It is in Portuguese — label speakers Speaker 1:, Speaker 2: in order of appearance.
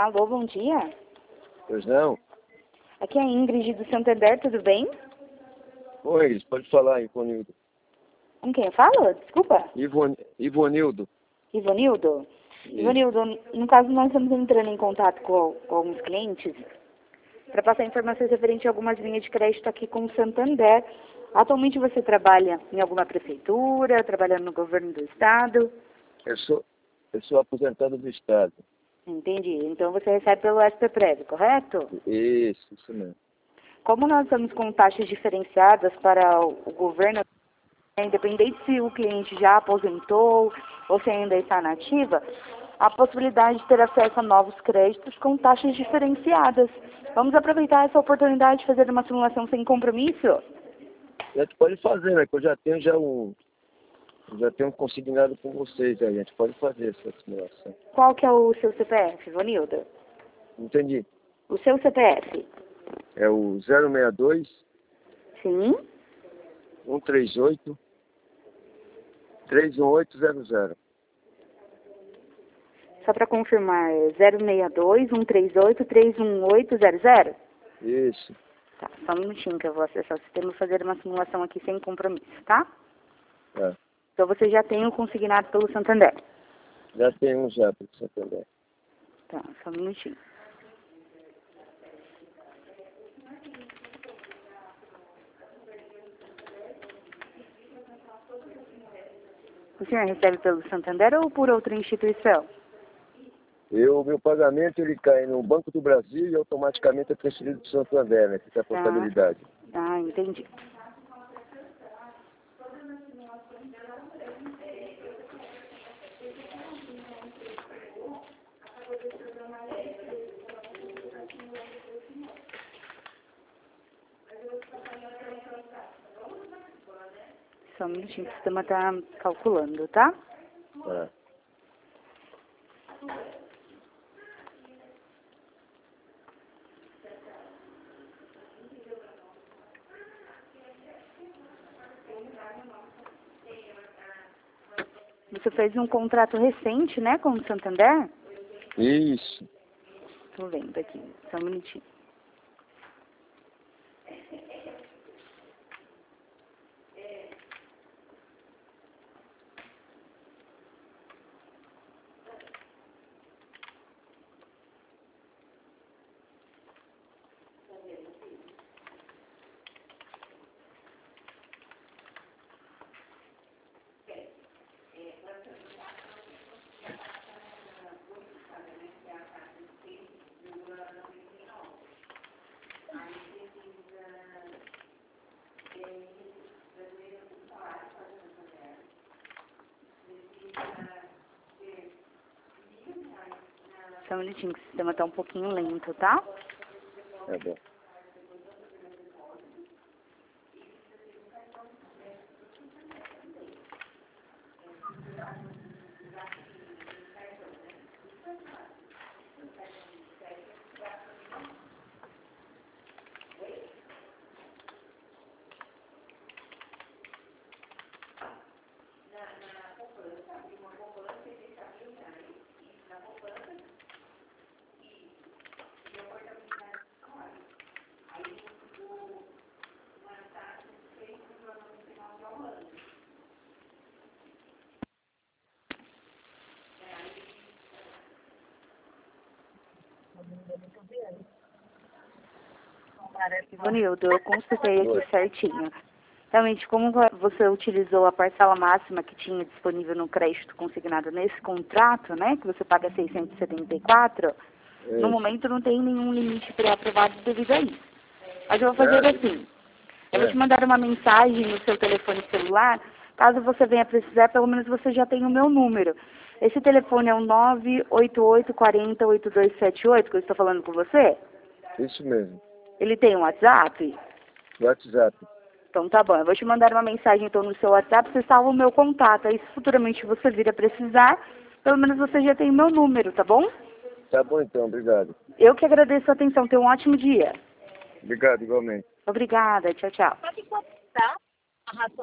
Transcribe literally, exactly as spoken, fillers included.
Speaker 1: Alô, bom dia.
Speaker 2: Pois não?
Speaker 1: Aqui é a Ingrid do Santander, tudo bem?
Speaker 2: Oi, pode falar, Ivonildo.
Speaker 1: Com quem eu falo? Desculpa.
Speaker 2: Ivon... Ivonildo.
Speaker 1: Ivonildo?
Speaker 2: Isso.
Speaker 1: Ivonildo, no caso nós estamos entrando em contato com, com alguns clientes para passar informações referentes a algumas linhas de crédito aqui com o Santander. Atualmente você trabalha em alguma prefeitura, trabalhando no governo do estado?
Speaker 2: Eu sou, eu sou aposentado do Estado.
Speaker 1: Entendi. Então você recebe pelo S P Prev, correto?
Speaker 2: Isso, isso mesmo.
Speaker 1: Como nós estamos com taxas diferenciadas para o, o governo, independente se o cliente já aposentou ou se ainda está na ativa, a possibilidade de ter acesso a novos créditos com taxas diferenciadas. Vamos aproveitar essa oportunidade de fazer uma simulação sem compromisso?
Speaker 2: A gente pode fazer, né? Que eu já tenho já um, eu já tenho um consignado com vocês aí. A gente pode fazer essa simulação.
Speaker 1: Qual que é o seu C P F, Ivonildo?
Speaker 2: Entendi.
Speaker 1: O seu C P F?
Speaker 2: É o zero seis dois,
Speaker 1: Sim.
Speaker 2: um três oito, três um oito zero zero.
Speaker 1: Só para confirmar, é zero seis dois, um três oito, três um oito zero zero?
Speaker 2: Isso.
Speaker 1: Tá, só um minutinho que eu vou acessar o sistema e fazer uma simulação aqui sem compromisso, tá?
Speaker 2: É.
Speaker 1: Então você já tem o consignado pelo Santander?
Speaker 2: Já tem um já para você também.
Speaker 1: Tá, só um minutinho. O senhor recebe pelo Santander ou por outra instituição?
Speaker 2: Eu, meu pagamento ele cai no Banco do Brasil e automaticamente é transferido para o Santander, né? Fica a portabilidade.
Speaker 1: Ah, entendi. Só um minutinho que o sistema está calculando, tá?
Speaker 2: É.
Speaker 1: Você fez um contrato recente, né, com o Santander?
Speaker 2: Isso.
Speaker 1: Tô vendo aqui, só um minutinho. Só um minutinho que o sistema está um pouquinho lento, tá?
Speaker 2: É bom.
Speaker 1: Ivonildo, eu consultei aqui certinho. Realmente, como você utilizou a parcela máxima que tinha disponível no crédito consignado nesse contrato, né, que você paga seiscentos e setenta e quatro,
Speaker 2: É.
Speaker 1: no momento não tem nenhum limite pré-aprovado devido a isso. Mas eu vou fazer
Speaker 2: É.
Speaker 1: assim, eu
Speaker 2: É.
Speaker 1: vou te mandar uma mensagem no seu telefone celular, caso você venha precisar, pelo menos você já tem o meu número. Esse telefone é o nove oito oito, quatro zero, oito dois sete oito, que eu estou falando com você?
Speaker 2: Isso mesmo.
Speaker 1: Ele tem um WhatsApp?
Speaker 2: WhatsApp.
Speaker 1: Então tá bom, eu vou te mandar uma mensagem então no seu WhatsApp, você salva o meu contato, aí se futuramente você vir a precisar, pelo menos você já tem o meu número, tá bom?
Speaker 2: Tá bom então, obrigado.
Speaker 1: Eu que agradeço a atenção, tenha um ótimo dia.
Speaker 2: Obrigado, igualmente.
Speaker 1: Obrigada, tchau, tchau.